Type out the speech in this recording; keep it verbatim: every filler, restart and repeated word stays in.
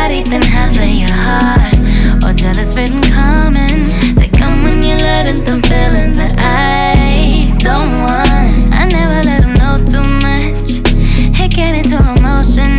body than having your heart. Or jealous written comments that come when you're letting them feelings that I don't want. I never let them know too much. It get into emotion